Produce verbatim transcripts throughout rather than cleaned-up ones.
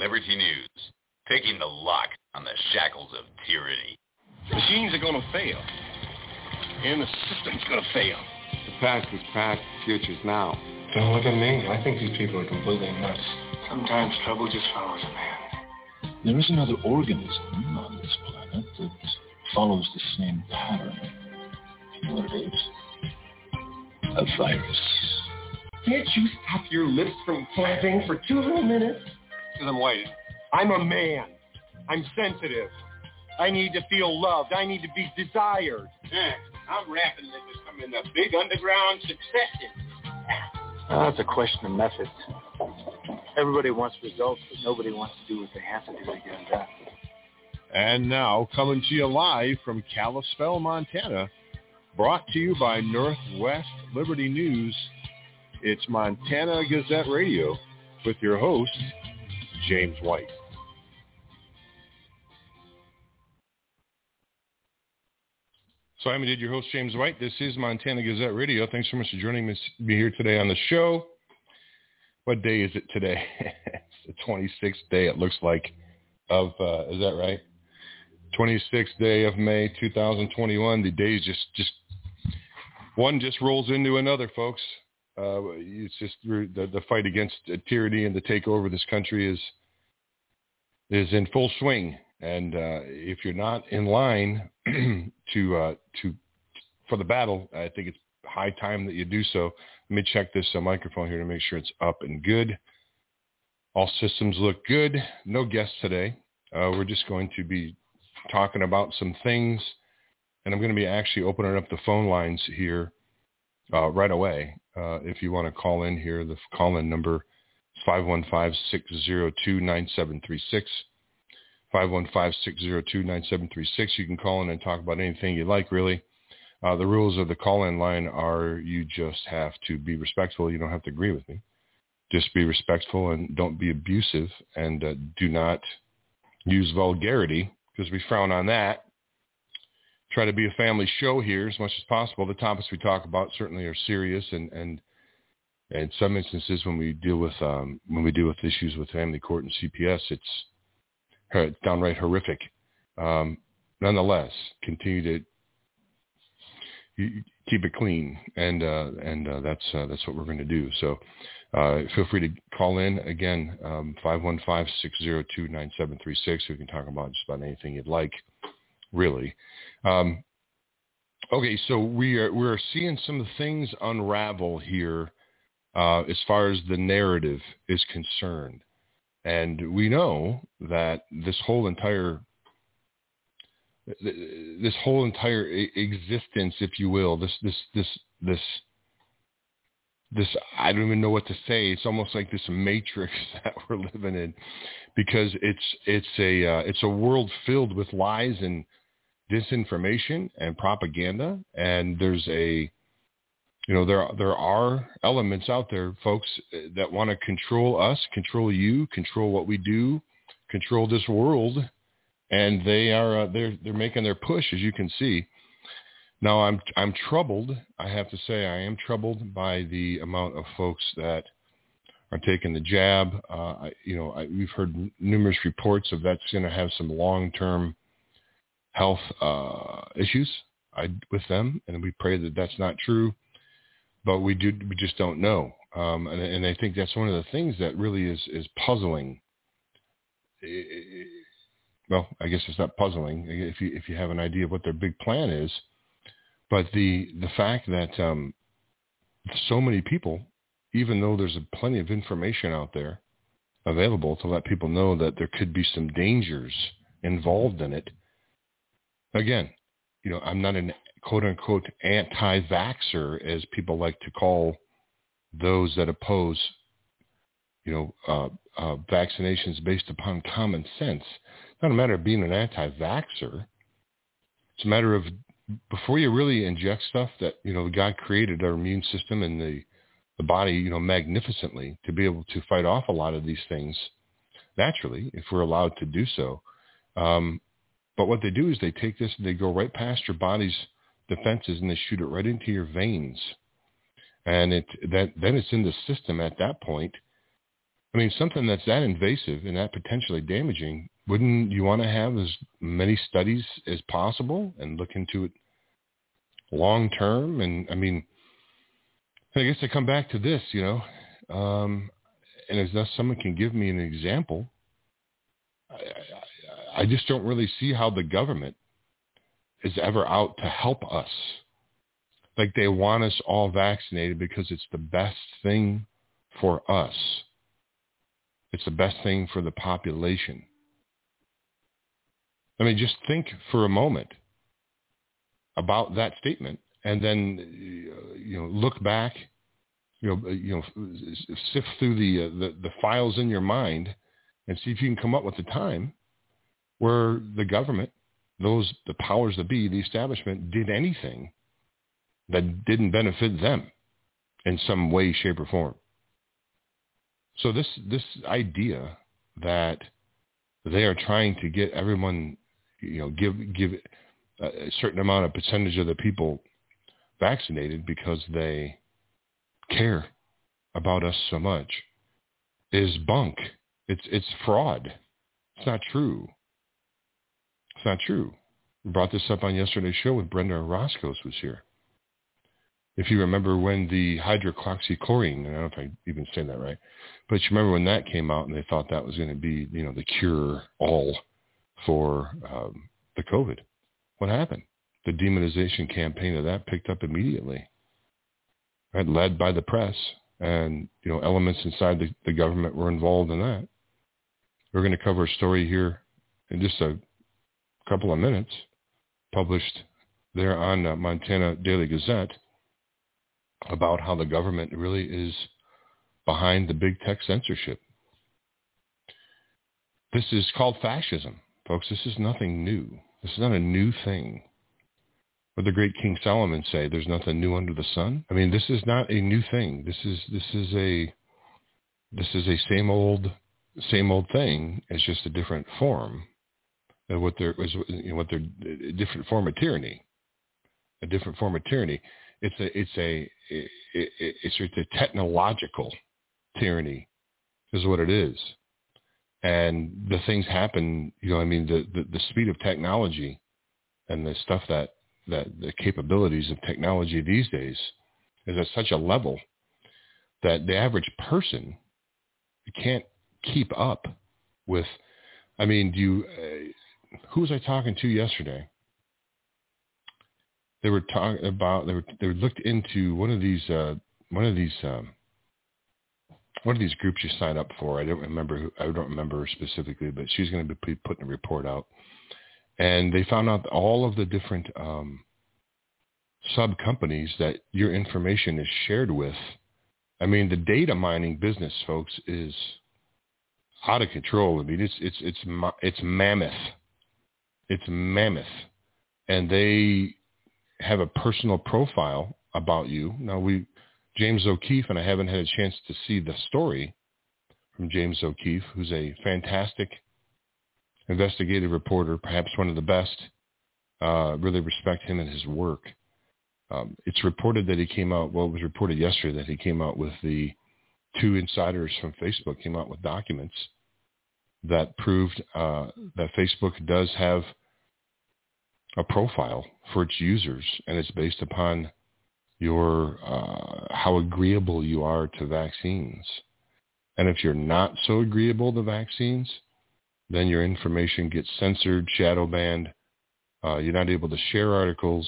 Liberty News, taking the lock on the shackles of tyranny. Machines are going to fail, and the system's going to fail. The past is past, the future's now. Don't look at me. I think these people are completely nuts. Sometimes trouble just follows a man. There is another organism on this planet that follows the same pattern. You know what it is? A virus. Can't you stop your lips from flapping for two little minutes? Because I'm white. I'm a man. I'm sensitive. I need to feel loved. I need to be desired. Yeah, I'm rapping that there's some in the big underground succession. Uh, it's a question of methods. Everybody wants results, but nobody wants to do what they have to do to get them done. And now, coming to you live from Kalispell, Montana, brought to you by Northwest Liberty News, it's Montana Gazette Radio with your host, James White. So I'm indeed your host, James White. This is Montana Gazette Radio. Thanks so much for joining me here today on the show. What day is it today? It's the twenty-sixth day, it looks like, of, uh, is that right? twenty-sixth day of May, two thousand twenty-one. The days just, just, one just rolls into another, folks. Uh, it's just the, the fight against tyranny and the takeover of this country is, is in full swing. And uh, if you're not in line to uh, to for the battle, I think it's high time that you do so. Let me check this uh, microphone here to make sure it's up and good. All systems look good. No guests today. Uh, we're just going to be talking about some things, and I'm going to be actually opening up the phone lines here uh, right away. Uh, if you want to call in here, the call-in number is five one five, six zero two, nine seven three six. five one five, six zero two, nine seven three six. You can call in and talk about anything you like, really. Uh, the rules of the call-in line are you just have to be respectful. You don't have to agree with me. Just be respectful and don't be abusive, and uh, do not use vulgarity because we frown on that. Try to be a family show here as much as possible. The topics we talk about certainly are serious, and and in some instances when we deal with um, when we deal with issues with family court and C P S, it's downright horrific. Um, nonetheless, continue to keep it clean, and uh, and uh, that's uh, that's what we're going to do. So uh, feel free to call in again, um, five one five, six zero two, nine seven three six. We can talk about just about anything you'd like, really. Um, okay, so we are we're seeing some things unravel here uh, as far as the narrative is concerned. And we know that this whole entire, this whole entire existence, if you will, this, this, this, this, this, I don't even know what to say. It's almost like this matrix that we're living in, because it's, it's a, uh, it's a world filled with lies and disinformation and propaganda. And there's a, You know, there there are elements out there, folks, that want to control us, control you, control what we do, control this world, and they are uh, they're they're making their push, as you can see. Now, I'm I'm troubled. I have to say, I am troubled by the amount of folks that are taking the jab. Uh, I, you know, I, we've heard numerous reports of that's going to have some long-term health uh, issues I, with them, and we pray that that's not true. But we do, we just don't know. Um, and, and I think that's one of the things that really is, is puzzling. It, well, I guess it's not puzzling if you, if you have an idea of what their big plan is, but the, the fact that um, so many people, even though there's a plenty of information out there available to let people know that there could be some dangers involved in it. Again, you know, I'm not an quote-unquote anti-vaxxer, as people like to call those that oppose, you know, uh, uh, vaccinations based upon common sense. It's not a matter of being an anti-vaxxer. It's a matter of, before you really inject stuff that, you know, God created our immune system and the, the body, you know, magnificently to be able to fight off a lot of these things naturally, if we're allowed to do so. Um, but what they do is they take this and they go right past your body's defenses and they shoot it right into your veins, and it that then it's in the system at that point, I mean, something that's that invasive and that potentially damaging, wouldn't you want to have as many studies as possible and look into it long term? And I mean, I guess I come back to this, you know, um, and as thus someone can give me an example, I, I, I just don't really see how the government is ever out to help us. Like they want us all vaccinated because it's the best thing for us. It's the best thing for the population. I mean, just think for a moment about that statement, and then you know look back, you know, you know, sift through the, uh, the the files in your mind, and see if you can come up with a time where the government, those the powers that be, the establishment, did anything that didn't benefit them in some way, shape, or form. So this this idea that they are trying to get everyone, you know, give give a certain amount of percentage of the people vaccinated because they care about us so much is bunk. It's it's fraud. It's not true. It's not true. We brought this up on yesterday's show with Brenda Roscoe was here. If you remember when the hydroxychloroquine, I don't know if I even say that right, but you remember when that came out and they thought that was going to be, you know, the cure all for um, the COVID. What happened? The demonization campaign of that picked up immediately, right? Led by the press, and, you know, elements inside the, the government were involved in that. We're going to cover a story here in just a couple of minutes, published there on uh, Montana Daily Gazette, about how the government really is behind the big tech censorship. This is called fascism, folks. This is nothing new. This is not a new thing. What the great King Solomon say, there's nothing new under the sun. I mean, this is not a new thing. This is this is a this is a same old same old thing. It's just a different form. And what they're you know, what they're a different form of tyranny. A different form of tyranny. It's a it's a it, it, it's a technological tyranny, is what it is, and the things happen. You know, I mean, the, the, the speed of technology and the stuff that that the capabilities of technology these days is at such a level that the average person can't keep up with. I mean, do you? Uh, who was I talking to yesterday? They were talking about they were they were looked into one of these uh, one of these um, one of these groups you sign up for. I don't remember who, I don't remember specifically, but she's going to be putting a report out, and they found out all of the different um, sub companies that your information is shared with. I mean, the data mining business, folks, is out of control. I mean, it's it's it's it's mammoth. It's mammoth, and they have a personal profile about you. Now, we, James O'Keefe, and I haven't had a chance to see the story from James O'Keefe, who's a fantastic investigative reporter, perhaps one of the best. Uh, really respect him and his work. Um, it's reported that he came out, well, it was reported yesterday that he came out with the two insiders from Facebook came out with documents that proved uh, that Facebook does have a profile for its users, and it's based upon your uh, how agreeable you are to vaccines. And if you're not so agreeable to vaccines, then your information gets censored, shadow banned. Uh, you're not able to share articles.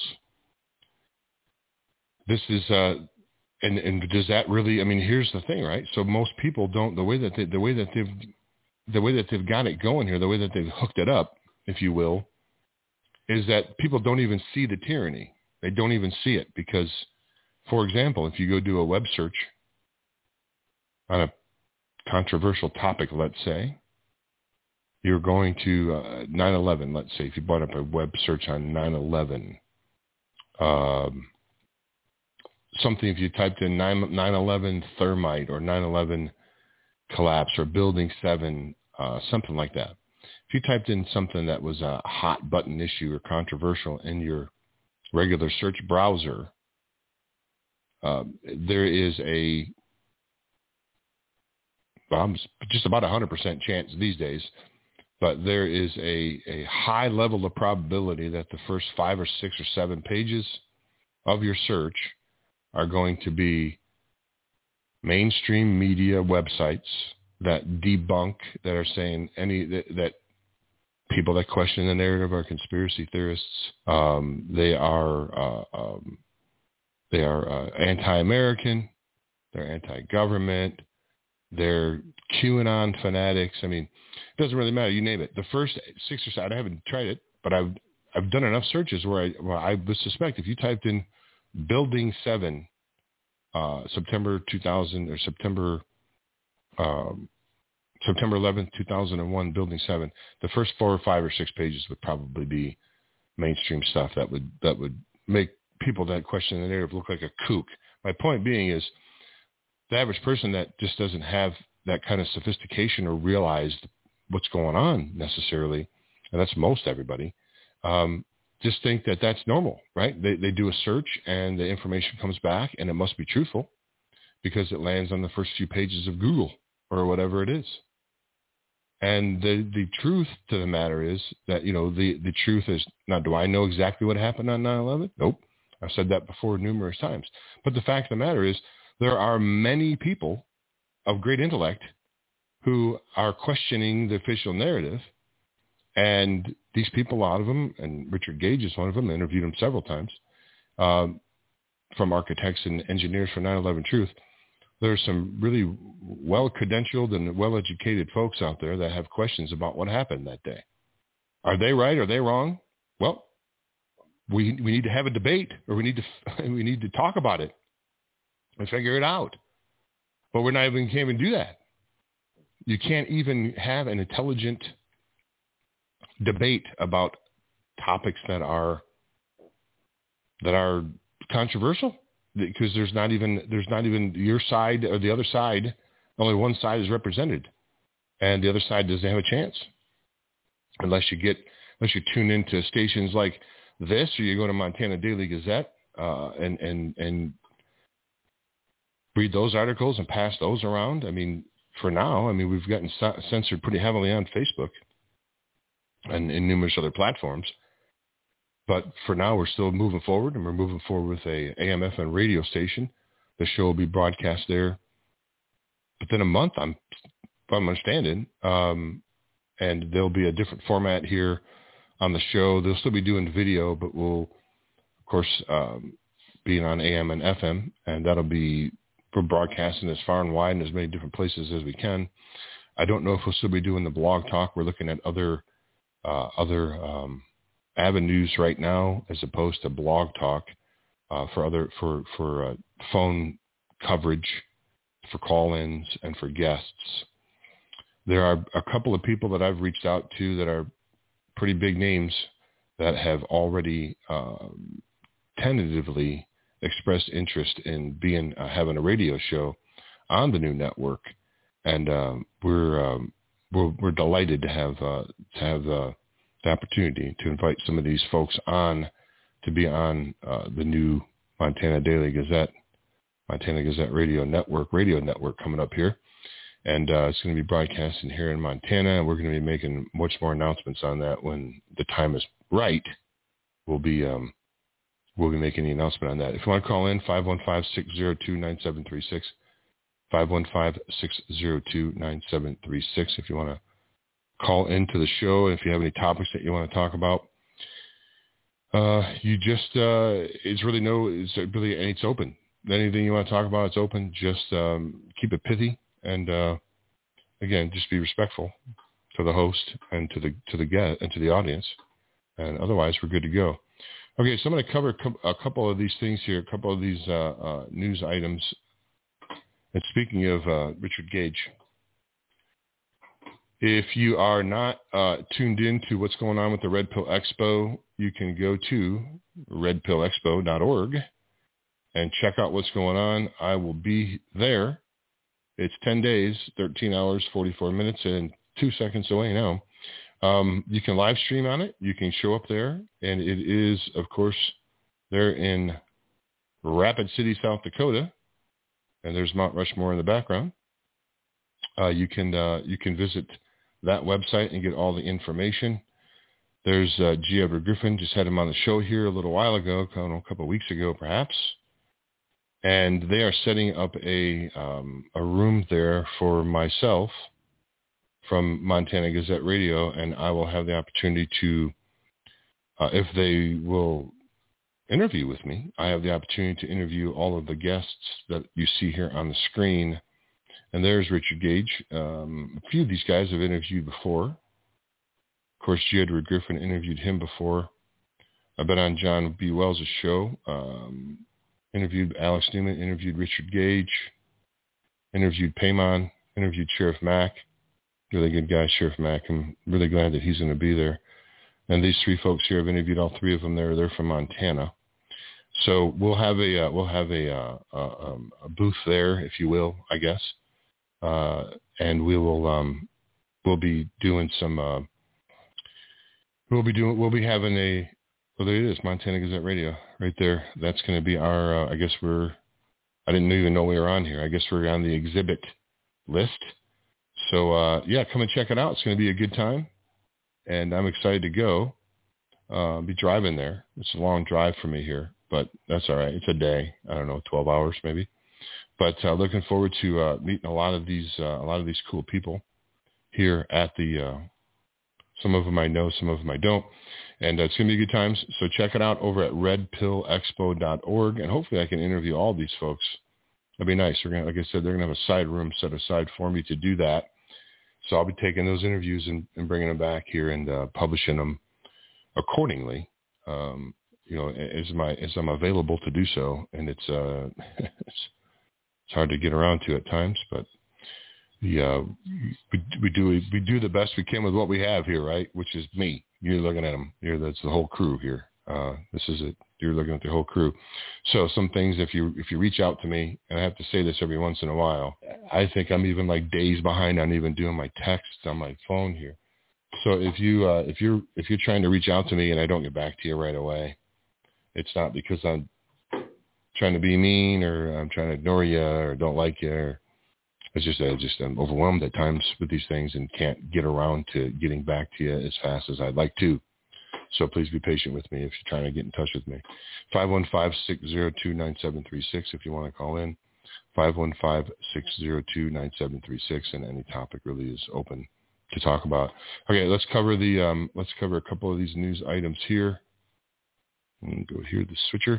This is, uh, and and does that really? I mean, here's the thing, right? So most people don't. The way that they, the way that they've the way that they've got it going here, the way that they've hooked it up, if you will, is that people don't even see the tyranny. They don't even see it because, for example, if you go do a web search on a controversial topic, let's say, you're going to uh, nine eleven, let's say, if you brought up a web search on nine eleven, um, something, if you typed in nine eleven thermite or nine eleven collapse or building seven, uh, something like that. If you typed in something that was a hot button issue or controversial in your regular search browser, uh, there is a well, just about a hundred percent chance these days, but there is a, a high level of probability that the first five or six or seven pages of your search are going to be mainstream media websites that debunk, that are saying any, that, that people that question the narrative are conspiracy theorists. Um, they are, uh, um, they are uh, anti-American. They're anti-government. They're QAnon fanatics. I mean, it doesn't really matter. You name it. The first six or seven, I haven't tried it, but I've I've done enough searches where I where I would suspect if you typed in Building Seven, uh, September two thousand or September um, September eleventh, two thousand one, Building Seven, the first four or five or six pages would probably be mainstream stuff that would that would make people that question the narrative look like a kook. My point being is, the average person that just doesn't have that kind of sophistication or realize what's going on necessarily, and that's most everybody, um, just think that that's normal, right? They they do a search and the information comes back and it must be truthful because it lands on the first few pages of Google or whatever it is. And the, the truth to the matter is that, you know, the, the truth is, now, do I know exactly what happened on nine eleven? Nope. I've said that before numerous times. But the fact of the matter is, there are many people of great intellect who are questioning the official narrative. And these people, a lot of them, and Richard Gage is one of them, I interviewed him several times, um, from architects and engineers for nine eleven Truth. There's some really well-credentialed and well-educated folks out there that have questions about what happened that day. Are they right? Are they wrong? Well, we we need to have a debate, or we need to we need to talk about it and figure it out. But we're not even, can't even do that. You can't even have an intelligent debate about topics that are that are controversial, because there's not even there's not even your side or the other side. Only one side is represented, and the other side doesn't have a chance unless you get unless you tune into stations like this, or you go to Montana Daily Gazette uh, and and and read those articles and pass those around. I mean, for now, I mean, we've gotten censored pretty heavily on Facebook and in numerous other platforms. But for now, we're still moving forward, and we're moving forward with a A M F M radio station. The show will be broadcast there within a month, I'm, if I'm understanding. Um, and there'll be a different format here on the show. They'll still be doing video, but we'll, of course, um, being on A M and F M, and that'll be, we're broadcasting as far and wide in as many different places as we can. I don't know if we'll still be doing the blog talk. We're looking at other uh, other um, avenues right now, as opposed to blog talk uh, for other for for uh, phone coverage, for call-ins, and for guests. There are a couple of people that I've reached out to that are pretty big names that have already uh, tentatively expressed interest in being uh, having a radio show on the new network, and um, we're, um, we're we're delighted to have uh, to have uh, the opportunity to invite some of these folks on to be on uh, the new Montana Daily Gazette, Montana Gazette Radio Network, radio network coming up here, and uh, it's going to be broadcasting here in Montana, and we're going to be making much more announcements on that when the time is right. We'll be um, We'll be making the announcement on that. If you want to call in, five one five, six zero two, nine seven three six, five one five, six zero two, nine seven three six. If you want to call into the show, and if you have any topics that you want to talk about, uh, you just, uh, it's really no, it's really, and it's open. Anything you want to talk about, it's open. Just um, keep it pithy, and uh, again, just be respectful to the host and to the to the guest and to the audience, and otherwise, we're good to go. Okay, so I'm going to cover a couple of these things here, a couple of these uh, uh, news items. And speaking of uh, Richard Gage, if you are not uh, tuned in to what's going on with the Red Pill Expo, you can go to red pill expo dot org and check out what's going on. I will be there. It's ten days, thirteen hours, forty-four minutes, and two seconds away now. Um, you can live stream on it. You can show up there, and it is, of course, there in Rapid City, South Dakota, and there's Mount Rushmore in the background. uh, you can uh, you can visit that website and get all the information. There's uh, G. Edward Griffin, just had him on the show here a little while ago, I don't know, a couple of weeks ago perhaps. And they are setting up a um, a room there for myself from Montana Gazette Radio, and I will have the opportunity to, uh, if they will interview with me, I have the opportunity to interview all of the guests that you see here on the screen. And there's Richard Gage. Um, a few of these guys have interviewed before. Of course, G. Edward Griffin interviewed him before. I've been on John B. Wells' show. Um, interviewed Alex Newman, interviewed Richard Gage, interviewed Paymon, interviewed Sheriff Mack. Really good guy, Sheriff Mack. I'm really glad that he's going to be there. And these three folks here, I've interviewed all three of them. They're they're from Montana. So we'll have a uh, we'll have a, uh, uh, um, a booth there, if you will, I guess, uh, and we will um, we'll be doing some. Uh, we'll be doing we'll be having a. Well, there it is, Montana Gazette Radio, right there. That's going to be our. Uh, I guess we're. I didn't even know we were on here. I guess we're on the exhibit list. So uh, yeah, come and check it out. It's going to be a good time, and I'm excited to go. Uh, be driving there. It's a long drive for me here, but that's all right. It's a day. I don't know, twelve hours maybe. But uh, looking forward to uh, meeting a lot of these uh, a lot of these cool people here at the. Uh, some of them I know, some of them I don't. And uh, it's going to be good times. So check it out over at red pill expo dot org. And hopefully I can interview all these folks. That'd be nice. We're gonna, like I said, they're going to have a side room set aside for me to do that. So I'll be taking those interviews and, and bringing them back here and uh, publishing them accordingly, um, you know, as, my, as I'm available to do so. And it's, uh, it's, it's hard to get around to at times, but the, uh, we, we, do, we do the best we can with what we have here, right? Which is me. You're looking at them. You're, that's the whole crew here. Uh, this is it. You're looking at the whole crew. So some things, if you if you reach out to me, and I have to say this every once in a while, I think I'm even like days behind on even doing my texts on my phone here. So if you uh, if you're if you're trying to reach out to me and I don't get back to you right away, it's not because I'm trying to be mean or I'm trying to ignore you or don't like you. Or it's just I just I'm overwhelmed at times with these things and can't get around to getting back to you as fast as I'd like to. So please be patient with me if you're trying to get in touch with me. five one five, six zero two, nine seven three six if you want to call in. five one five, six zero two, nine seven three six, and any topic really is open to talk about. Okay, let's cover the um, let's cover a couple of these news items here. And go here, the switcher.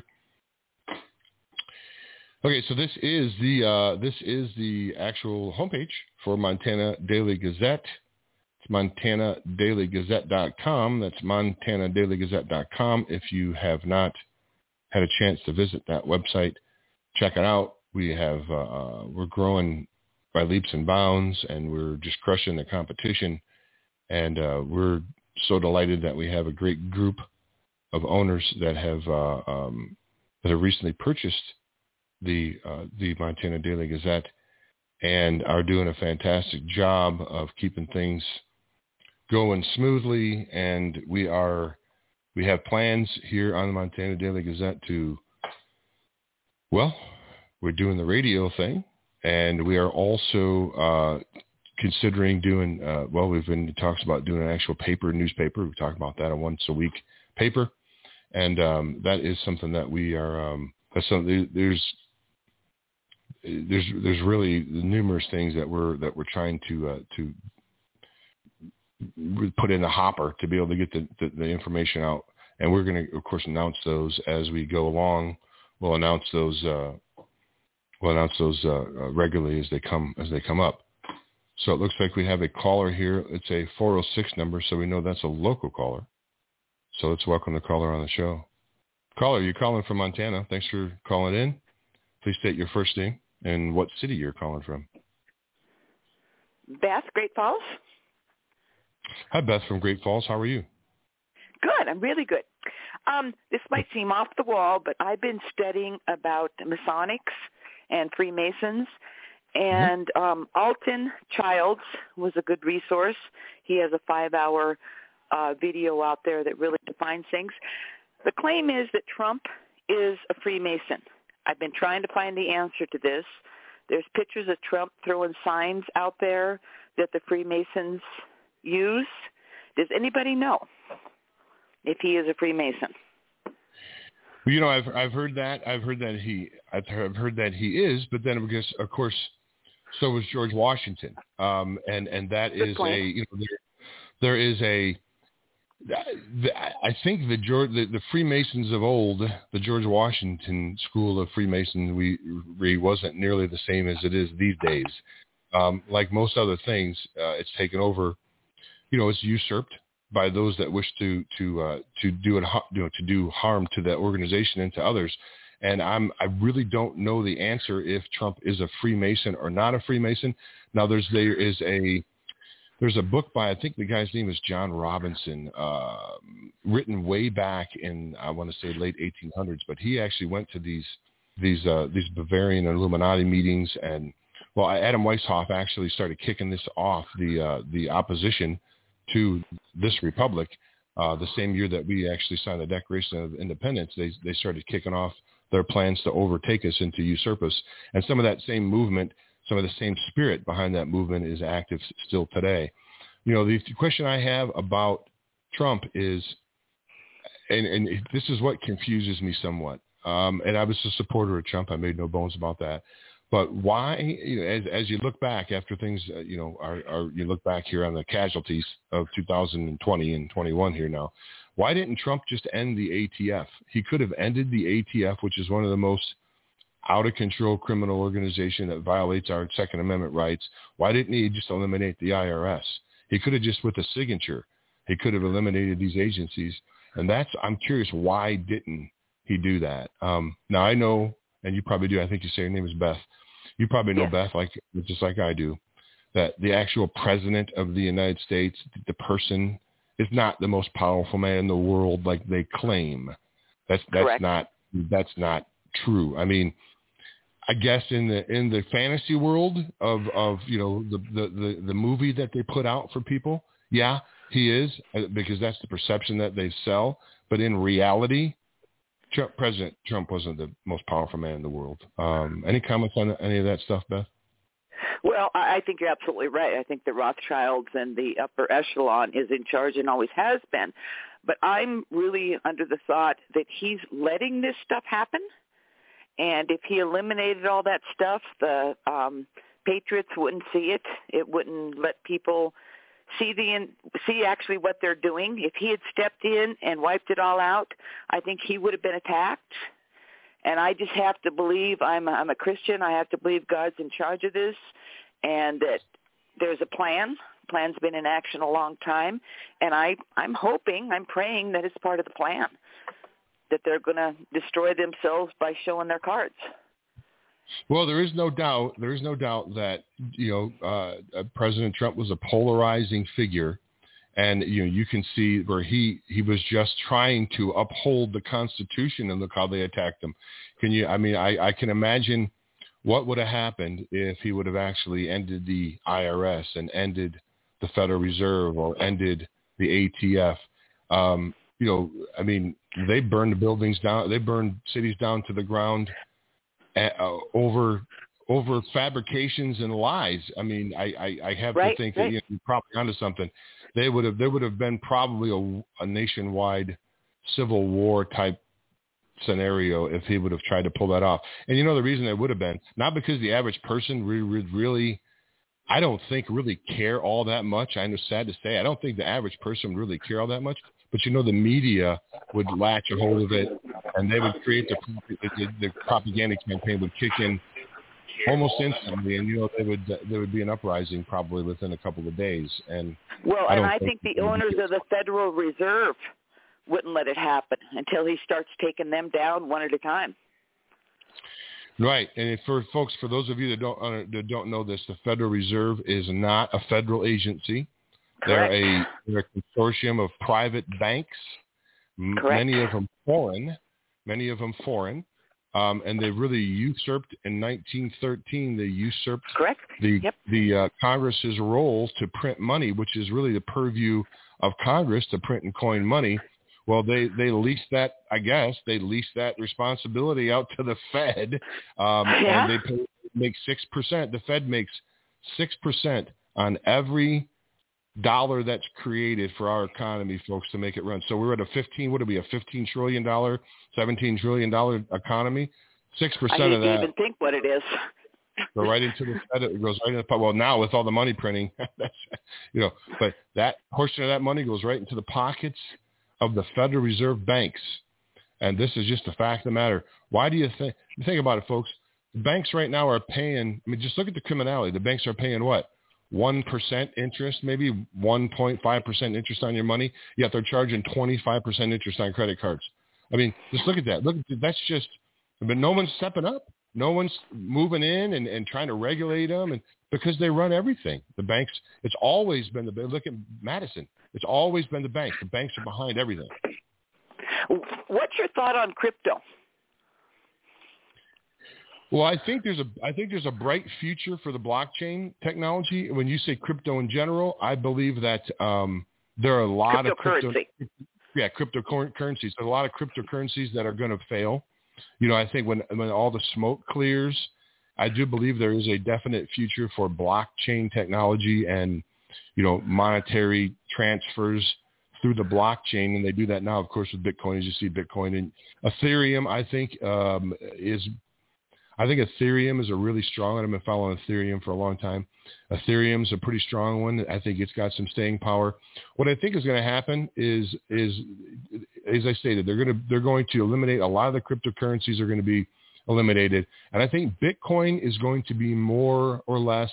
Okay, so this is the uh, this is the actual homepage for Montana Daily Gazette. It's montana daily gazette dot com. That's montana daily gazette dot com. If you have not had a chance to visit that website, check it out. We have uh, we're growing by leaps and bounds, and we're just crushing the competition. And uh, we're so delighted that we have a great group of owners that have uh, um, that have recently purchased the uh, the Montana Daily Gazette and are doing a fantastic job of keeping things going smoothly. And we are we have plans here on the Montana Daily Gazette to, well, we're doing the radio thing, and we are also uh, considering doing, uh, well, we've been talks about doing an actual paper, newspaper. We've talked about that, a once a week paper. And um, that is something that we are, um, that's something, there's, there's, there's really numerous things that we're, that we're trying to, uh, to put in the hopper to be able to get the, the, the information out. And we're going to, of course, announce those as we go along. We'll announce those, uh, we'll announce those uh, uh, regularly as they come, as they come up. So it looks like we have a caller here. It's a four oh six number, so we know that's a local caller. So let's welcome the caller on the show. Caller, you're calling from Montana. Thanks for calling in. Please state your first name and what city you're calling from. Beth, Great Falls. Hi, Beth from Great Falls. How are you? Good. I'm really good. Um, this might seem off the wall, but I've been studying about Masonics and Freemasons. And um, Alton Childs was a good resource. He has a five-hour uh, video out there that really defines things. The claim is that Trump is a Freemason. I've been trying to find the answer to this. There's pictures of Trump throwing signs out there that the Freemasons use. Does anybody know if he is a Freemason? Well, you know, I've I've heard that. I've heard that he. I've heard that he is. But then, because of course, so was George Washington. Um, and and that Good is point. a. You know, there, there is a. I think the, George, the the Freemasons of old, the George Washington school of Freemasonry wasn't nearly the same as it is these days. Um, like most other things, uh, it's taken over. You know, it's usurped by those that wish to to uh, to do it, you know, to do harm to that organization and to others. And I'm I really don't know the answer if Trump is a Freemason or not a Freemason. Now, there's there is a There's a book by, I think the guy's name is John Robinson, uh, written way back in, I want to say, late eighteen hundreds. But he actually went to these these uh, these Bavarian Illuminati meetings, and well, Adam Weishaupt actually started kicking this off, the uh, the opposition to this republic. Uh, the same year that we actually signed the Declaration of Independence, they they started kicking off their plans to overtake us and to usurp us. And some of that same movement, some of the same spirit behind that movement is active still today. You know, the question I have about Trump is, and, and this is what confuses me somewhat. Um, and I was a supporter of Trump. I made no bones about that. But why, you know, as, as you look back after things, uh, you know, are, are you look back here on the casualties of two thousand twenty and twenty-one here now, why didn't Trump just end the A T F? He could have ended the A T F, which is one of the most out-of-control criminal organization that violates our Second Amendment rights. Why didn't he just eliminate the I R S? He could have just, with a signature, he could have eliminated these agencies. And that's, I'm curious, why didn't he do that? Um, now, I know, and you probably do, I think you say your name is Beth. You probably know, yeah. Beth, like just like I do, that the actual president of the United States, the person, is not the most powerful man in the world like they claim. That's that's Correct. not that's not true. I mean, I guess in the in the fantasy world of, of you know the, the, the, the movie that they put out for people, yeah, he is, because that's the perception that they sell. But in reality, Trump, President Trump wasn't the most powerful man in the world. Um, any comments on any of that stuff, Beth? Well, I think you're absolutely right. I think the Rothschilds and the upper echelon is in charge and always has been. But I'm really under the thought that he's letting this stuff happen. And if he eliminated all that stuff, the um, patriots wouldn't see it. It wouldn't let people see the see actually what they're doing. If he had stepped in and wiped it all out, I think he would have been attacked. And I just have to believe, I'm a, I'm a Christian, I have to believe God's in charge of this and that there's a plan. The plan's been in action a long time. And I, I'm hoping, I'm praying that it's part of the plan, that they're going to destroy themselves by showing their cards. Well, there is no doubt, there is no doubt that, you know, uh, President Trump was a polarizing figure. And, you know, you can see where he, he was just trying to uphold the Constitution, and look how they attacked him. Can you, I mean, I, I can imagine what would have happened if he would have actually ended the I R S and ended the Federal Reserve or ended the A T F. Um, you know, I mean, they burned the buildings down. They burned cities down to the ground at, uh, over over fabrications and lies. I mean, I, I, I have right, to think right. that you know, you're probably onto something. They would have, there would have been probably a, a nationwide civil war type scenario if he would have tried to pull that off. And you know, the reason it would have been, not because the average person would really, I don't think really care all that much. I know, sad to say, I don't think the average person would really care all that much, but you know, the media would latch a hold of it and they would create the, the, the propaganda campaign would kick in almost instantly, and you know, there would there would be an uprising probably within a couple of days. And well, I and I think, think the owners of the Federal Reserve wouldn't let it happen until he starts taking them down one at a time. Right, and for folks, for those of you that don't uh, that don't know this, the Federal Reserve is not a federal agency. Correct. They're a they're a consortium of private banks, Correct. many of them foreign, many of them foreign. Um, and they really usurped in nineteen thirteen. They usurped Correct. the yep. the uh, Congress's role to print money, which is really the purview of Congress to print and coin money. Well, they they leased that. I guess they leased that responsibility out to the Fed, um, yeah. and they paid makes six percent. The Fed makes six percent on every dollar that's created for our economy, folks, to make it run. So we're at a fifteen. What are we? A fifteen trillion dollar, seventeen trillion dollar economy. Six percent of that. I didn't even think what it is. Go right into the Fed. It goes right into the, well, now with all the money printing, that's, you know, but that portion of that money goes right into the pockets of the Federal Reserve banks. And this is just a fact of the matter. Why do you think, think about it, folks? The banks right now are paying, I mean, just look at the criminality. The banks are paying what? one percent interest, maybe one point five percent interest on your money, yet they're charging twenty-five percent interest on credit cards. I mean, just look at that. Look, that's just, but no one's stepping up. No one's moving in and, and trying to regulate them, and because they run everything. The banks, it's always been the, look at Madison. It's always been the banks. The banks are behind everything. What's your thought on crypto? Well, I think there's a I think there's a bright future for the blockchain technology. When you say crypto in general, I believe that um, there are a lot of crypto, yeah, cryptocurrencies. There's a lot of cryptocurrencies that are going to fail. You know, I think when when all the smoke clears, I do believe there is a definite future for blockchain technology and, you know, monetary transfers through the blockchain, and they do that now, of course, with Bitcoin. As you see, Bitcoin and Ethereum, I think um, is. I think Ethereum is a really strong one. I've been following Ethereum for a long time. Ethereum's a pretty strong one. I think it's got some staying power. What I think is going to happen is, is, as I stated, they're going to they're going to eliminate a lot of the cryptocurrencies are going to be eliminated, and I think Bitcoin is going to be more or less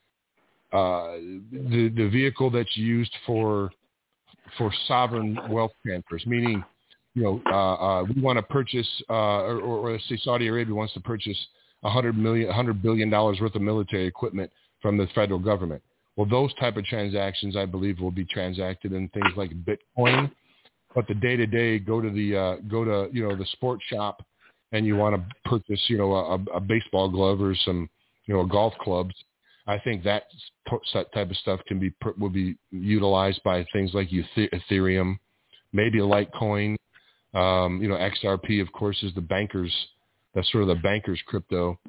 uh, the the vehicle that's used for for sovereign wealth transfers, meaning. You know, uh, uh, we want to purchase, uh, or, or, or say Saudi Arabia wants to purchase a hundred million, a hundred billion dollars worth of military equipment from the federal government. Well, those type of transactions, I believe, will be transacted in things like Bitcoin. But the day to day, go to the uh, go to you know the sports shop, and you want to purchase you know a, a baseball glove or some you know golf clubs. I think that type of stuff can be will be utilized by things like Ethereum, maybe Litecoin. Um, you know, X R P, of course, is the bankers. That's sort of the bankers' crypto,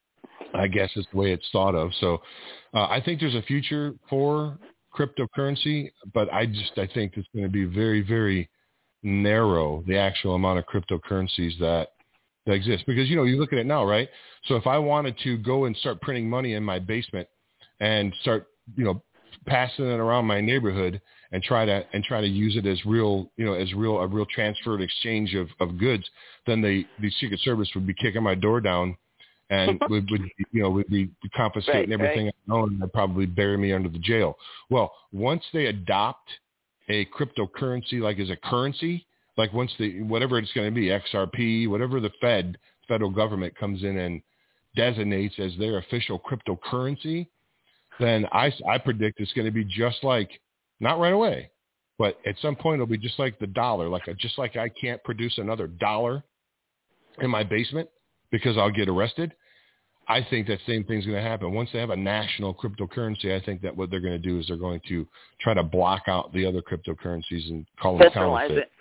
I guess is the way it's thought of. So uh, I think there's a future for cryptocurrency, but I just I think it's going to be very, very narrow, the actual amount of cryptocurrencies that, that exist. Because, you know, you look at it now, right? So if I wanted to go and start printing money in my basement and start, you know, passing it around my neighborhood and try to and try to use it as real, you know, as real a real transfer and exchange of, of goods, then they the Secret Service would be kicking my door down, and would, would you know would be confiscating right, everything right. I own, and they'd probably bury me under the jail. Well, once they adopt a cryptocurrency like as a currency, like once the whatever it's going to be, X R P, whatever the Fed federal government comes in and designates as their official cryptocurrency, then I I predict it's going to be just like. Not right away, but at some point it'll be just like the dollar, like a, just like I can't produce another dollar in my basement because I'll get arrested. I think that same thing's going to happen. Once they have a national cryptocurrency, I think that what they're going to do is they're going to try to block out the other cryptocurrencies and call them counterfeit. It.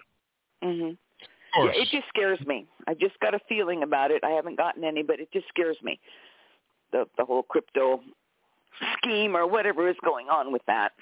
Mm-hmm. Yeah, it just scares me. I just got a feeling about it. I haven't gotten any, but it just scares me. The the whole crypto scheme or whatever is going on with that.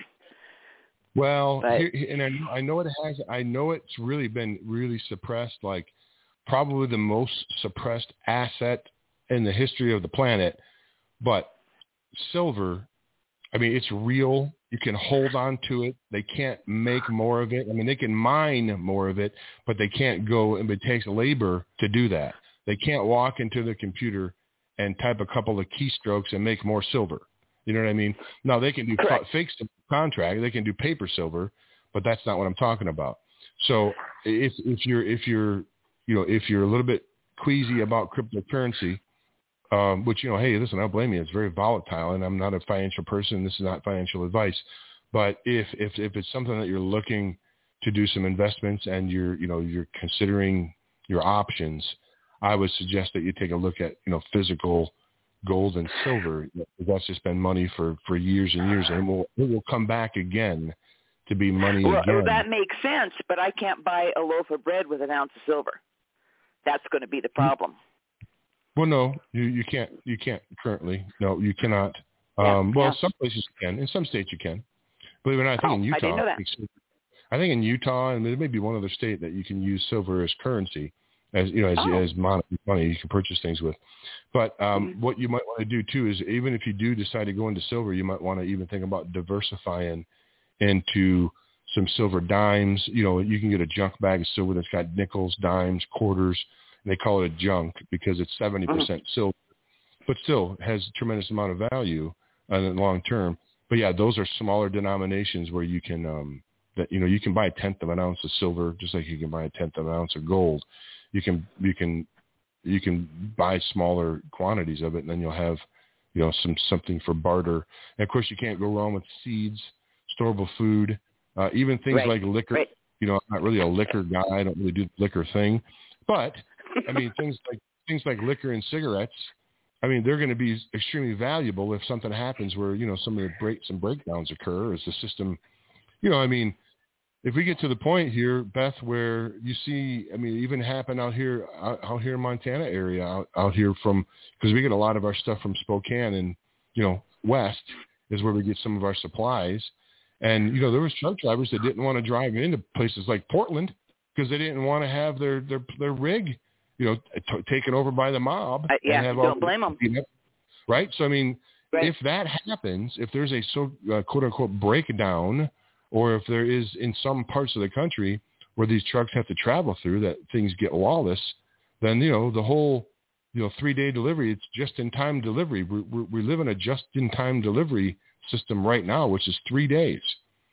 Well, here, and I, I know it has. I know it's really been really suppressed, like probably the most suppressed asset in the history of the planet. But silver, I mean, it's real. You can hold on to it. They can't make more of it. I mean, they can mine more of it, but they can't go, and it takes labor to do that. They can't walk into the computer and type a couple of keystrokes and make more silver. You know what I mean? Now, they can do fa- fake contract. They can do paper silver, but that's not what I'm talking about. So if if you're if you're you know if you're a little bit queasy about cryptocurrency, um, which you know, hey, listen, I don't blame you. It's very volatile, and I'm not a financial person. This is not financial advice. But if if if it's something that you're looking to do some investments and you're you know you're considering your options, I would suggest that you take a look at you know physical gold and silver. That's just been money for, for years and years, and it will, it will come back again to be money well, again. That makes sense, but I can't buy a loaf of bread with an ounce of silver. That's going to be the problem. Well, no, you, you can't. You can't currently. No, you cannot. Yeah, Um, well, yeah. some places you can. In some states you can. Believe it or not, I think Oh, in Utah. I didn't know that. I think in Utah, and there may be one other state that you can use silver as currency, as you know, as, Oh. as mon- money you can purchase things with. But um, Mm-hmm. what you might want to do too is, even if you do decide to go into silver, you might want to even think about diversifying into some silver dimes. You know, you can get a junk bag of silver that's got nickels, dimes, quarters, and they call it a junk because it's seventy percent Mm-hmm. silver, but still has a tremendous amount of value uh, in the long term. But yeah, those are smaller denominations where you can, um, that, you know, you can buy a tenth of an ounce of silver, just like you can buy a tenth of an ounce of gold. You can, you can, you can buy smaller quantities of it, and then you'll have, you know, some, something for barter. And of course you can't go wrong with seeds, storable food, uh, even things Right. like liquor. Right. You know, I'm not really a liquor guy. I don't really do the liquor thing, but I mean, things like, things like liquor and cigarettes, I mean, they're going to be extremely valuable if something happens where, you know, some of the break, some breakdowns occur as the system, you know, I mean, if we get to the point here, Beth, where you see, I mean, even happen out here, out, out here in Montana area, out, out here from, because we get a lot of our stuff from Spokane and, you know, west is where we get some of our supplies. And, you know, there was truck drivers that didn't want to drive into places like Portland because they didn't want to have their, their, their rig, you know, t- taken over by the mob. Uh, yeah, and have don't all, blame them. Right? So, I mean, Right. if that happens, if there's a so uh, quote unquote breakdown, or if there is in some parts of the country where these trucks have to travel through that things get lawless, then, you know, the whole, you know, three day delivery, it's just in time delivery. We, we, we live in a just in time delivery system right now, which is three days.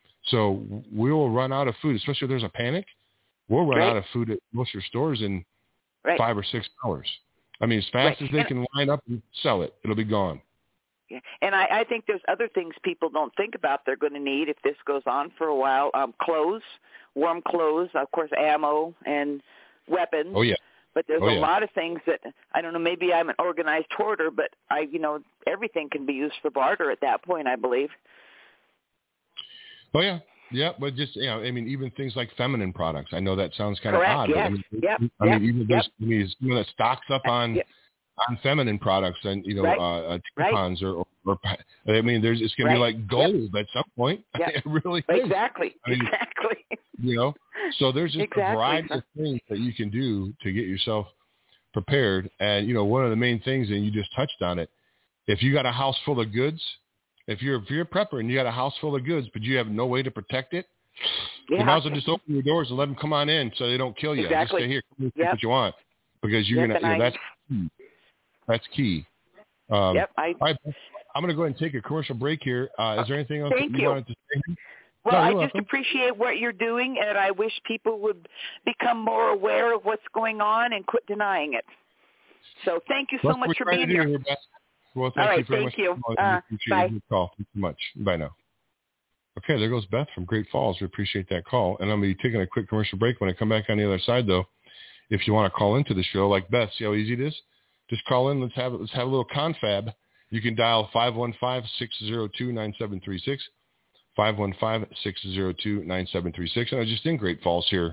So we will run out of food, especially if there's a panic. We'll run Right. out of food at most of your stores in Right. five or six hours. I mean, as fast Right. as they And- can line up and sell it, it'll be gone. Yeah. And I, I think there's other things people don't think about they're going to need if this goes on for a while. Um, clothes, warm clothes, of course, ammo and weapons. Oh, yeah. But there's Oh, a yeah. lot of things that, I don't know, maybe I'm an organized hoarder, but I, you know, everything can be used for barter at that point, I believe. Oh, yeah. Yeah, but just, you know, I mean, even things like feminine products. I know that sounds kind Correct, of odd. yes. But I mean, Yep, I yep, mean even yep. there's, I mean, someone that stocks up on Yep. on feminine products and, you know, Right, uh, uh, right. tampons or, or, or, I mean, there's it's going to Right, be like gold at some point. Yep. It really is. Exactly, I mean, exactly. You know, so there's just Exactly. a variety of things that you can do to get yourself prepared. And, you know, one of the main things, and you just touched on it, if you got a house full of goods, if you're, if you're a prepper and you got a house full of goods, but you have no way to protect it, You you might have as well to. just open your doors and let them come on in so they don't kill you. Exactly. Just stay here, come here, take Yep. what you want, because you're Yep, gonna. You know, and I- that's key. That's key. Um, Yep, I- all right, I'm going to go ahead and take a commercial break here. Uh, is there anything else Thank that you, you. wanted to say? Well, No, I you're just welcome. appreciate what you're doing, and I wish people would become more aware of what's going on and quit denying it. So thank you so That's what much for we're trying being to do here. Beth. Well, thank All you right, very thank much. you. For calling. Uh, We appreciate bye. your call. Thank you so much. Bye now. Okay, there goes Beth from Great Falls. We appreciate that call. And I'm going to be taking a quick commercial break. When I come back on the other side, though, if you want to call into the show, like Beth, see how easy it is? Just call in. Let's have let's have a little confab. You can dial five one five, six zero two, nine seven three six, five one five, six zero two, nine seven three six. And I was just in Great Falls here.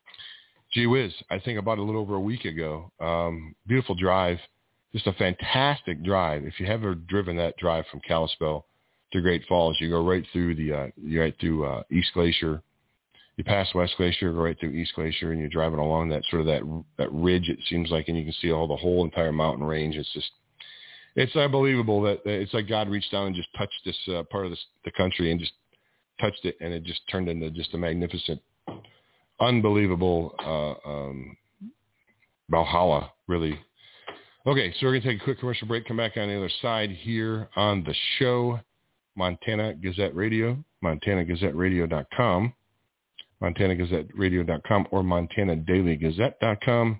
Gee whiz, I think about a little over a week ago. Um, beautiful drive. Just a fantastic drive. If you have ever driven that drive from Kalispell to Great Falls, you go right through the uh, you right through uh, East Glacier. You pass West Glacier, go right through East Glacier, and you're driving along that sort of that that ridge. It seems like, and you can see all the whole entire mountain range. It's just, it's unbelievable that it's like God reached down and just touched this uh, part of this, the country and just touched it, and it just turned into just a magnificent, unbelievable uh, um, Valhalla, really. Okay, so we're going to take a quick commercial break, come back on the other side here on the show, Montana Gazette Radio, montana gazette radio dot com, montana gazette radio dot com, or montana daily gazette dot com,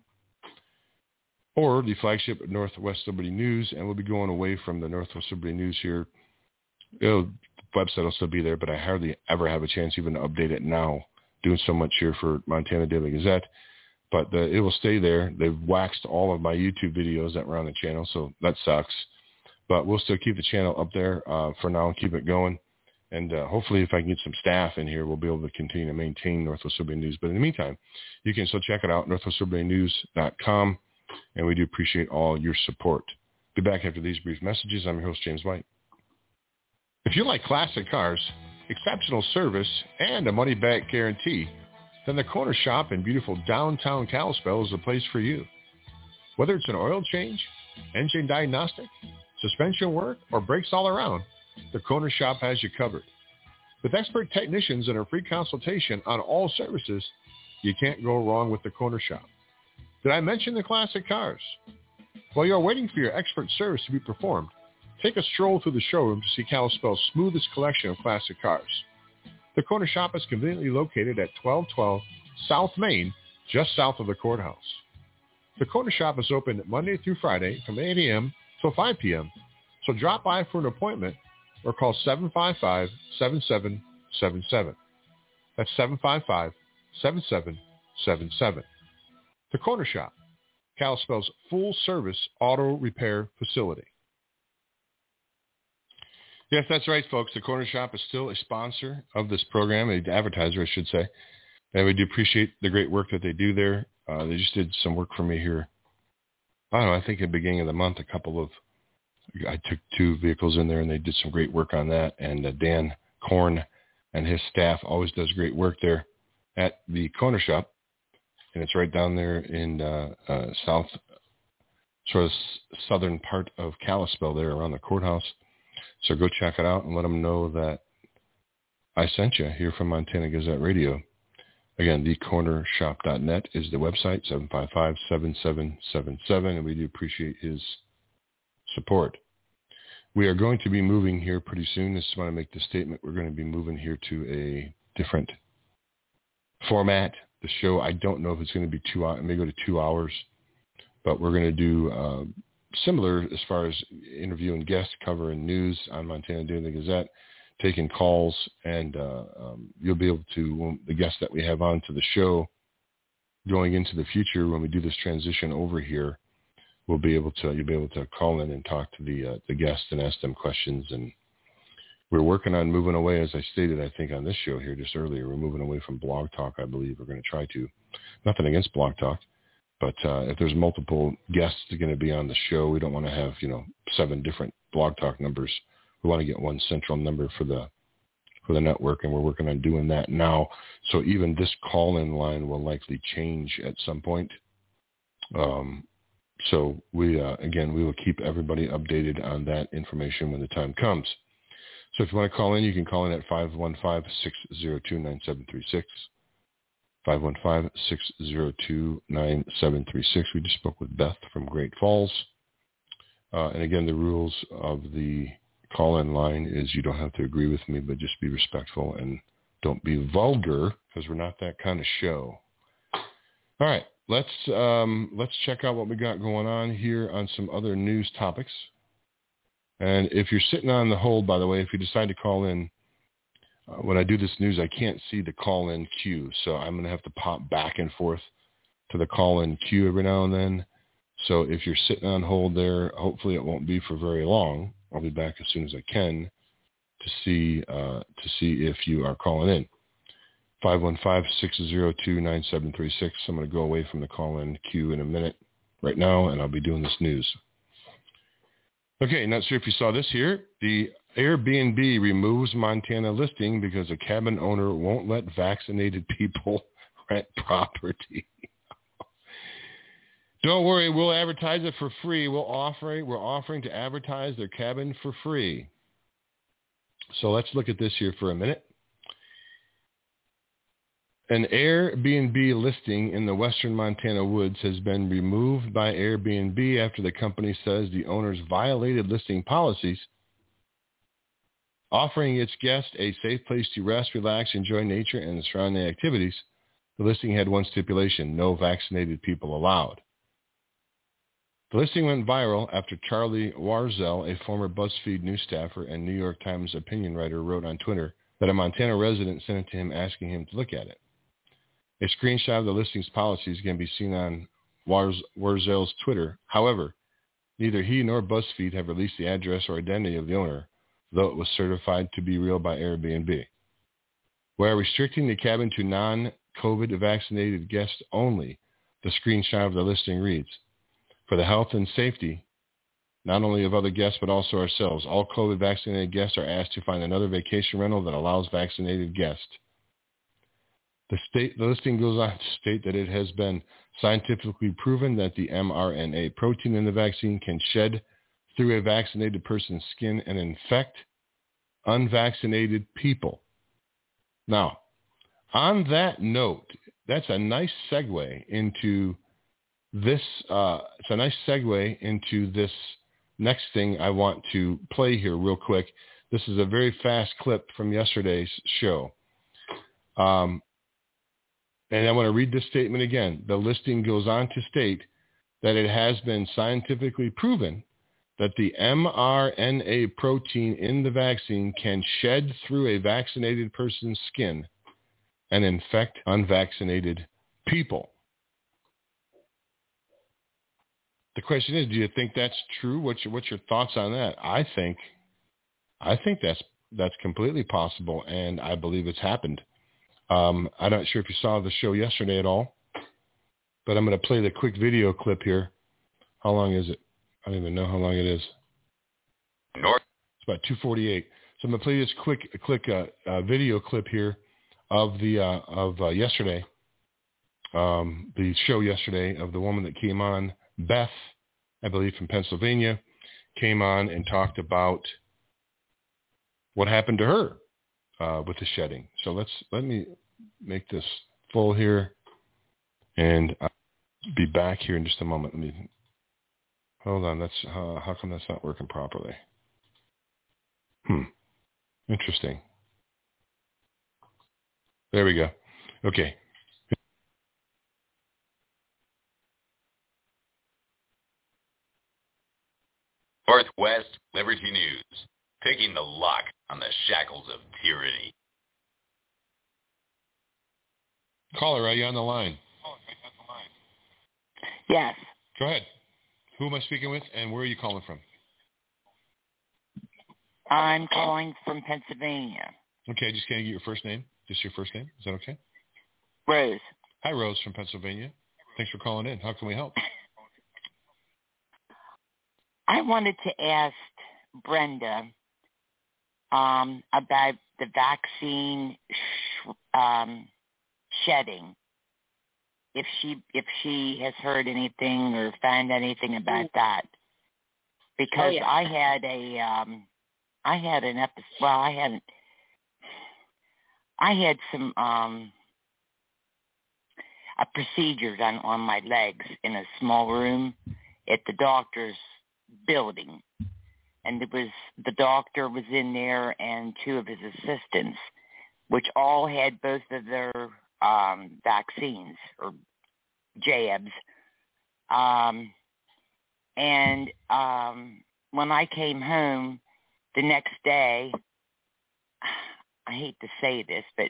or the flagship Northwest Liberty News, and we'll be going away from the Northwest Liberty News here. It'll, the website will still be there, but I hardly ever have a chance even to update it now, doing so much here for Montana Daily Gazette. But the, it will stay there. They've waxed all of my YouTube videos that were on the channel, so that sucks. But we'll still keep the channel up there uh, for now and keep it going. And uh, hopefully if I can get some staff in here, we'll be able to continue to maintain Northwest Liberty News. But in the meantime, you can still check it out, northwest liberty news dot com. and we do appreciate all your support. Be back after these brief messages. I'm your host, James White. If you like classic cars, exceptional service, and a money-back guarantee, then the Corner Shop in beautiful downtown Kalispell is the place for you. Whether it's an oil change, engine diagnostic, suspension work, or brakes all around, the Corner Shop has you covered. With expert technicians and a free consultation on all services, you can't go wrong with the Corner Shop. Did I mention the classic cars? While you're waiting for your expert service to be performed, take a stroll through the showroom to see Kalispell's smoothest collection of classic cars. The Corner Shop is conveniently located at twelve twelve South Main, just south of the courthouse. The Corner Shop is open Monday through Friday from eight a.m. till five p.m., so drop by for an appointment or call seven five five, seven seven seven seven. That's seven five five, seven seven seven seven. The Corner Shop, Kalispell's full-service auto repair facility. Yes, that's right, folks. The Corner Shop is still a sponsor of this program, an advertiser, I should say. And we do appreciate the great work that they do there. Uh, they just did some work for me here. I don't know, I think at the beginning of the month, a couple of, I took two vehicles in there and they did some great work on that. And uh, Dan Korn and his staff always does great work there at the Corner Shop. And it's right down there in uh, uh, south, sort of s- southern part of Kalispell there around the courthouse. So go check it out and let them know that I sent you here from Montana Gazette Radio. Again, the corner shop dot net is the website, seven five five, seven seven seven seven, and we do appreciate his support. We are going to be moving here pretty soon. I just want to make the statement. We're going to be moving here to a different format. The show, I don't know if it's going to be two hours, it may go to two hours, but we're going to do uh, similar as far as interviewing guests, covering news on Montana Daily Gazette, taking calls, and uh, um, you'll be able to, the guests that we have on to the show going into the future, when we do this transition over here, we'll be able to, you'll be able to call in and talk to the uh, the guests and ask them questions. And we're working on moving away, as I stated, I think on this show here just earlier, we're moving away from Blog Talk, I believe. We're going to try to, nothing against Blog Talk, but uh, if there's multiple guests going to be on the show, we don't want to have, you know, seven different Blog Talk numbers. We want to get one central number for the for the network, and we're working on doing that now. So even this call-in line will likely change at some point. Um, so we, uh, again, we will keep everybody updated on that information when the time comes. So if you want to call in, you can call in at five one five, six zero two, nine seven three six. five one five, six zero two, nine seven three six. We just spoke with Beth from Great Falls. Uh, and again, the rules of the call-in line is you don't have to agree with me, but just be respectful and don't be vulgar, because we're not that kind of show. All right, let's um, let's check out what we got going on here on some other news topics. And if you're sitting on the hold, by the way, if you decide to call in, uh, when I do this news, I can't see the call-in queue, so I'm going to have to pop back and forth to the call-in queue every now and then. So if you're sitting on hold there, hopefully it won't be for very long. I'll be back as soon as I can to see uh, to see if you are calling in. five one five, six zero two, nine seven three six. I'm going to go away from the call-in queue in a minute right now, and I'll be doing this news. Okay, not sure if you saw this here. The Airbnb removes Montana listing because a cabin owner won't let vaccinated people rent property. Don't worry, we'll advertise it for free. We'll offer, we're offering to advertise their cabin for free. So let's look at this here for a minute. An Airbnb listing in the western Montana woods has been removed by Airbnb after the company says the owners violated listing policies, offering its guests a safe place to rest, relax, enjoy nature, and the surrounding activities. The listing had one stipulation: no vaccinated people allowed. The listing went viral after Charlie Warzel, a former BuzzFeed news staffer and New York Times opinion writer, wrote on Twitter that a Montana resident sent it to him asking him to look at it. A screenshot of the listing's policies can be seen on Warzel's Twitter. However, neither he nor BuzzFeed have released the address or identity of the owner, though it was certified to be real by Airbnb. While restricting the cabin to non-COVID vaccinated guests only, the screenshot of the listing reads, for the health and safety, not only of other guests, but also ourselves. All COVID-vaccinated guests are asked to find another vacation rental that allows vaccinated guests. The, state, the listing goes on to state that it has been scientifically proven that the mRNA protein in the vaccine can shed through a vaccinated person's skin and infect unvaccinated people. Now, on that note, that's a nice segue into this. Uh, it's a nice segue into this next thing I want to play here real quick. This is a very fast clip from yesterday's show. Um, and I want to read this statement again. The listing goes on to state that it has been scientifically proven that the mRNA protein in the vaccine can shed through a vaccinated person's skin and infect unvaccinated people. The question is, do you think that's true? What's your, what's your thoughts on that? I think, I think that's that's completely possible, and I believe it's happened. Um, I'm not sure if you saw the show yesterday at all, but I'm going to play the quick video clip here. How long is it? I don't even know how long it is. North. It's about two forty-eight. So I'm going to play this quick, quick uh, uh, video clip here of the uh, of uh, yesterday, um, the show yesterday of the woman that came on, Beth, I believe from Pennsylvania, came on and talked about what happened to her uh, with the shedding. So let's let me make this full here, and I'll be back here in just a moment. Let me hold on. That's uh, how come that's not working properly? Hmm. Interesting. There we go. Okay. Northwest Liberty News, taking the lock on the shackles of tyranny. Caller, are you on the line? Yes. Go ahead. Who am I speaking with, and where are you calling from? I'm calling from Pennsylvania. Okay, just can I get your first name? Just your first name? Is that okay? Rose. Hi, Rose from Pennsylvania. Thanks for calling in. How can we help? I wanted to ask Brenda um, about the vaccine sh- um, shedding. If she if she has heard anything or found anything about that, because oh, yeah. I had a um, I had an episode. Well, I hadn't. I had some um, a procedure done on my legs in a small room at the doctor's building, and it was the doctor was in there and two of his assistants, which all had both of their um, vaccines or jabs. Um, and um, when I came home the next day, I hate to say this, but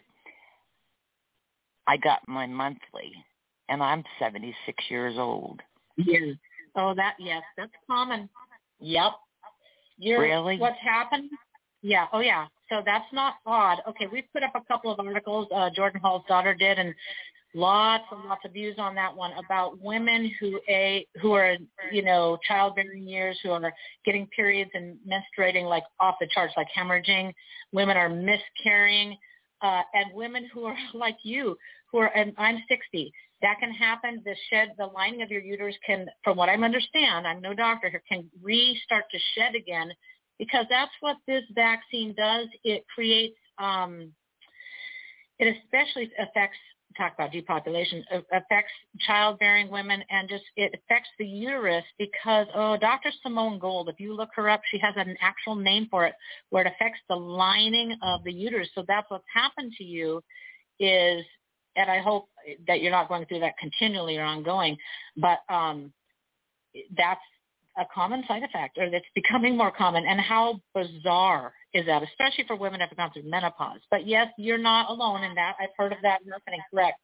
I got my monthly, and I'm seventy-six years old. Yeah. Oh, that, yes, that's common. Yep. You're, really? What's happened? Yeah. Oh, yeah. So that's not odd. Okay, we've put up a couple of articles, uh, Jordan Hall's daughter did, and lots and lots of views on that one about women who a who are, you know, childbearing years, who are getting periods and menstruating like off the charts, like hemorrhaging. Women are miscarrying, uh, and women who are like you, who are, and I'm sixty. That can happen. The shed, the lining of your uterus can, from what I understand, I'm no doctor here, can restart to shed again, because that's what this vaccine does. It creates, um, it especially affects, talk about depopulation, it affects childbearing women, and just it affects the uterus because, oh, Doctor Simone Gold, if you look her up, she has an actual name for it, where it affects the lining of the uterus. So that's what's happened to you is, and I hope that you're not going through that continually or ongoing, but um, that's a common side effect, or that's becoming more common. And how bizarre is that, especially for women that have gone through menopause? But yes, you're not alone in that. I've heard of that happening, correct.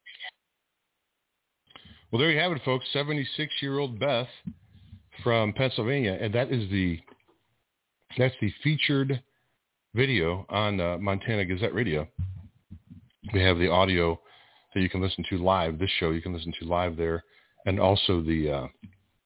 Well, there you have it, folks. seventy-six-year-old Beth from Pennsylvania, and that is the that's the featured video on uh, Montana Gazette Radio. We have the audio that you can listen to live. This show you can listen to live there, and also the uh,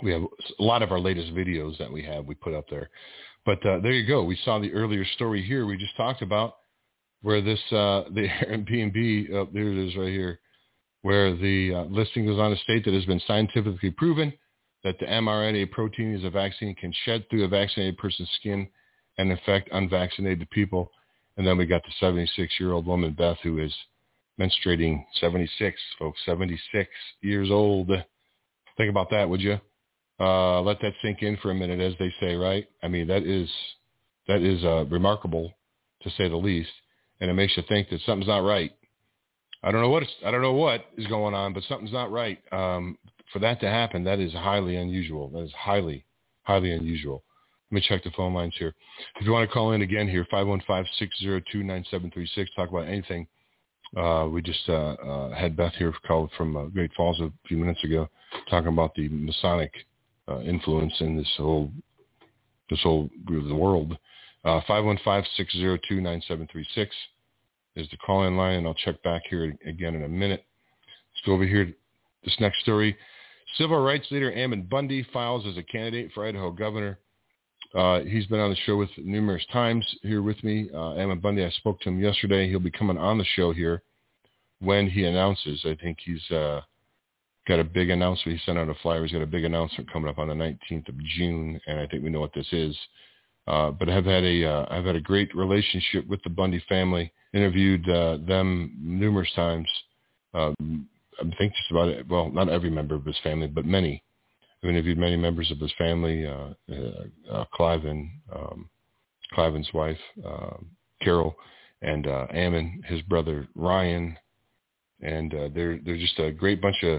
we have a lot of our latest videos that we have, we put up there. But uh, there you go. We saw the earlier story here we just talked about where this, uh, the Airbnb, oh, there it is right here, where the uh, listing goes on to state that it has been scientifically proven that the mRNA protein is a vaccine can shed through a vaccinated person's skin and infect unvaccinated people. And then we got the seventy-six-year-old woman, Beth, who is menstruating, seventy-six, folks, seventy-six years old. Think about that, would you? Uh, let that sink in for a minute, as they say, right? I mean, that is that is uh, remarkable, to say the least, and it makes you think that something's not right. I don't know what it's, I don't know what is going on, but something's not right. Um, for that to happen, that is highly unusual. That is highly, highly unusual. Let me check the phone lines here. If you want to call in again here, five one five, six zero two, nine seven three six, talk about anything. Uh, we just uh, uh, had Beth here called from uh, Great Falls a few minutes ago, talking about the Masonic uh, influence in this whole this whole the world. Uh, five one five, six zero two, nine seven three six is the call-in line, and I'll check back here again in a minute. Let's go over here to this next story. Civil rights leader Ammon Bundy files as a candidate for Idaho governor. Uh, he's been on the show with numerous times here with me. Uh, Ammon Bundy, I spoke to him yesterday. He'll be coming on the show here when he announces. I think he's uh, got a big announcement. He sent out a flyer. He's got a big announcement coming up on the nineteenth of June, and I think we know what this is. Uh, but I've had a uh, I've had a great relationship with the Bundy family. Interviewed uh, them numerous times. Uh, I think just about it. Well, not every member of his family, but many. I've interviewed many members of his family. Uh, uh, uh, Cliven, um, Cliven's wife, uh, Carol, and uh, Ammon, his brother Ryan, and uh, they're they're just a great bunch of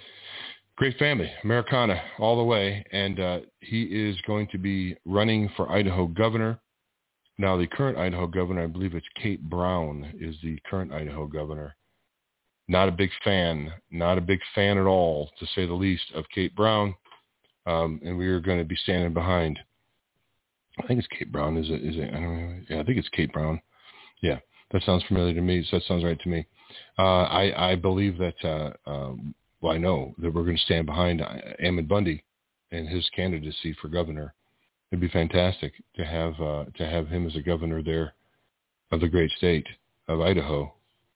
great family, Americana all the way. And uh, he is going to be running for Idaho governor. Now, the current Idaho governor, I believe it's Kate Brown, is the current Idaho governor. Not a big fan, not a big fan at all, to say the least, of Kate Brown. Um, and we are going to be standing behind. I think it's Kate Brown. Is it? Is it? I don't know. Yeah, I think it's Kate Brown. Yeah, that sounds familiar to me. So that sounds right to me. Uh, I, I believe that. Uh, um, well, I know that we're going to stand behind Ammon Bundy and his candidacy for governor. It'd be fantastic to have uh, to have him as a governor there of the great state of Idaho.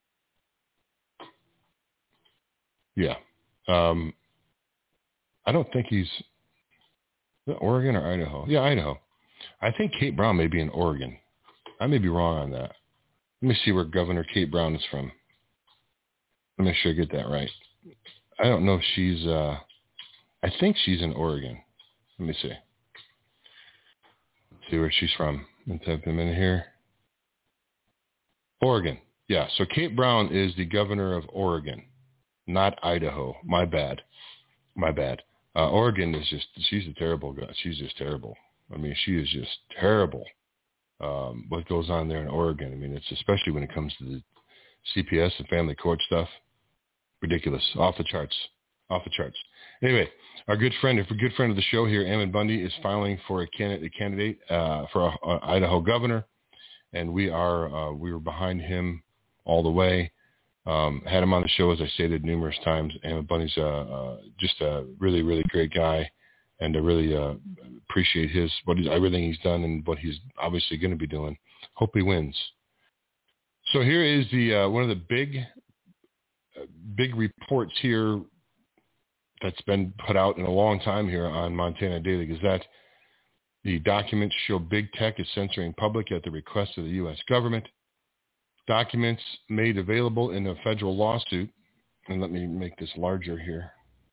Yeah, um, I don't think he's. Oregon or Idaho? Yeah, Idaho. I think Kate Brown may be in Oregon. I may be wrong on that. Let me see where Governor Kate Brown is from. Let me make sure I get that right. I don't know if she's, uh, I think she's in Oregon. Let me see. Let's see where she's from. Let's type them in here. Oregon. Yeah, so Kate Brown is the governor of Oregon, not Idaho. My bad. My bad. Uh, Oregon is just, she's a terrible guy. She's just terrible. I mean, she is just terrible. Um, what goes on there in Oregon. I mean, it's especially when it comes to the C P S and family court stuff. Ridiculous. Off the charts. Off the charts. Anyway, our good friend, a good friend of the show here, Ammon Bundy, is filing for a candidate, a candidate uh, for a, a Idaho governor. And we are, uh, we were behind him all the way. Um, had him on the show, as I stated numerous times. Ammon Bundy's uh, uh, just a really, really great guy, and I really uh, appreciate his what he's, everything he's done and what he's obviously going to be doing. Hope he wins. So here is the uh, one of the big, uh, big reports here that's been put out in a long time here on Montana Daily Gazette. The documents show big tech is censoring public at the request of the U S government. Documents made available in a federal lawsuit, and let me make this larger here.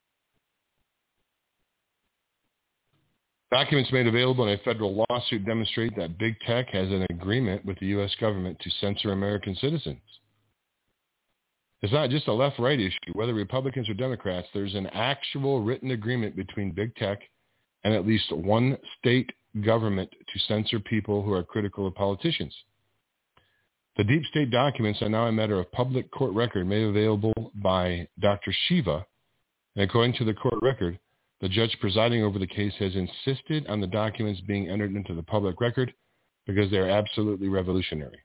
Documents made available in a federal lawsuit demonstrate that big tech has an agreement with the U S government to censor American citizens. It's not just a left-right issue. Whether Republicans or Democrats, there's an actual written agreement between big tech and at least one state government to censor people who are critical of politicians. The deep state documents are now a matter of public court record made available by Doctor Shiva. And according to the court record, the judge presiding over the case has insisted on the documents being entered into the public record because they are absolutely revolutionary.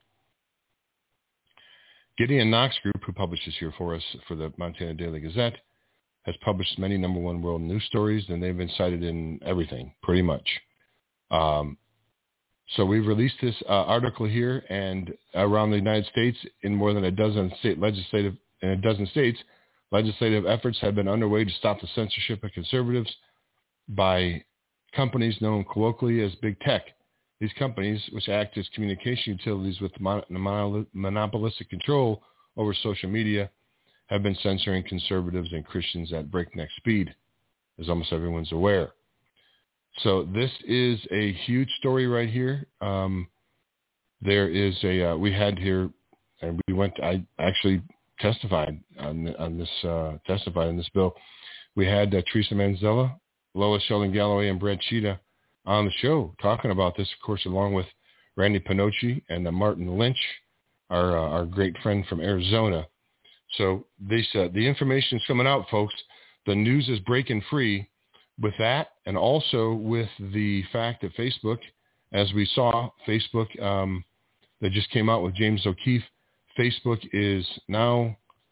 Gideon Knox Group, who publishes here for us for the Montana Daily Gazette, has published many number one world news stories, and they've been cited in everything, pretty much. Um, so we've released this uh, article here, and around the United States, in more than a dozen state legislative, in a dozen states, legislative efforts have been underway to stop the censorship of conservatives by companies known colloquially as big tech. These companies, which act as communication utilities with mon- monopolistic control over social media, have been censoring conservatives and Christians at breakneck speed, as almost everyone's aware. So this is a huge story right here. Um, there is a, uh, we had here, and we went, I actually testified on, on this, uh, testified on this bill. We had uh, Teresa Manzella, Lois Sheldon Galloway, and Brad Cheetah on the show talking about this, of course, along with Randy Pinocci and uh, Martin Lynch, our, uh, our great friend from Arizona. So they said the information is coming out, folks. The news is breaking free with that, and also with the fact that Facebook, as we saw, Facebook, um, that just came out with James O'Keefe, Facebook is now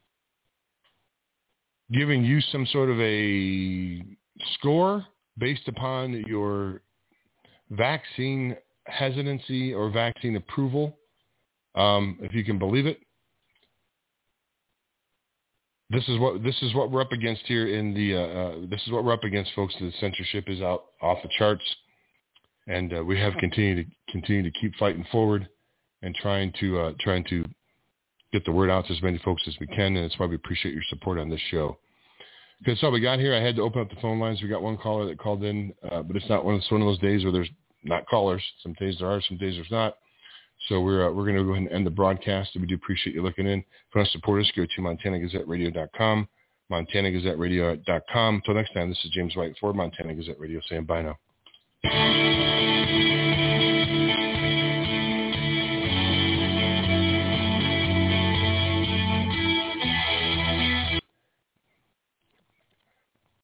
giving you some sort of a score based upon your vaccine hesitancy or vaccine approval, um, if you can believe it. This is what this is what we're up against here in the. Uh, uh, this is what we're up against, folks. The censorship is out off the charts, and uh, we have continued to continue to keep fighting forward and trying to uh, trying to get the word out to as many folks as we can. And it's why we appreciate your support on this show. Because so we got here, I had to open up the phone lines. We got one caller that called in, uh, but it's not one of, it's one of those days where there's not callers. Some days there are, some days there's not. So we're uh, we're going to go ahead and end the broadcast. And we do appreciate you looking in. If you want to support us, go to Montana Gazette Radio dot com, Montana Gazette Radio dot com. Until next time, this is James White for Montana Gazette Radio saying bye now.